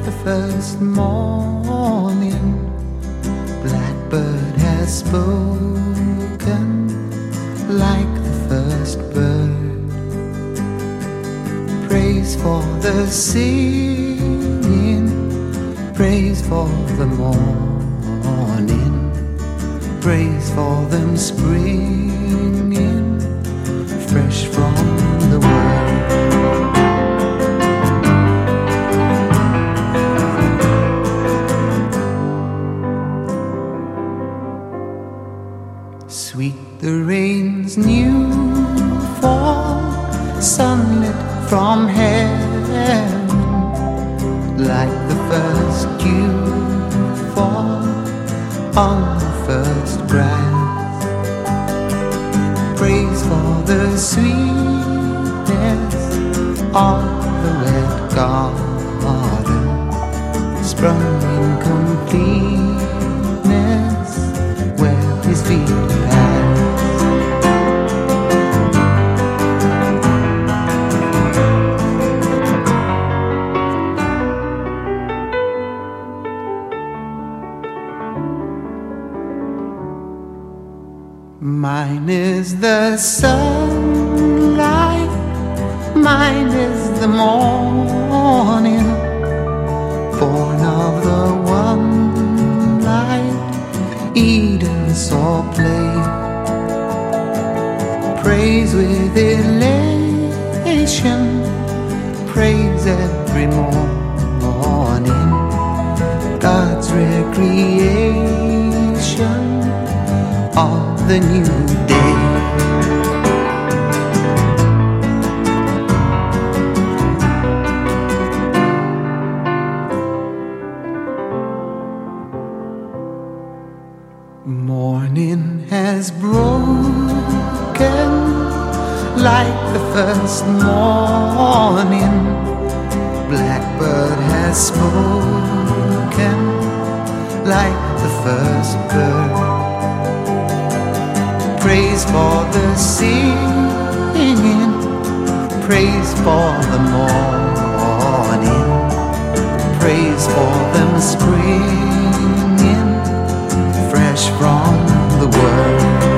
the first morning, blackbird has spoken like the first bird. Praise for the singing, praise for the morning, praise for them springing fresh from the world. Sweet the rain's new fall, sunlit from heaven, like the first dew fall on the first grass. Praise for the sweetness of the wet garden, sprung in completeness where his feet pass. Mine is the sunlight, mine is the morning, born of the one light Eden saw play. Praise with elation, praise every morning, God's recreation of the new day. Morning has broken like the first morning, blackbird has spoken like the first bird. Praise for the singing, praise for the morning, praise for them springing fresh from the world.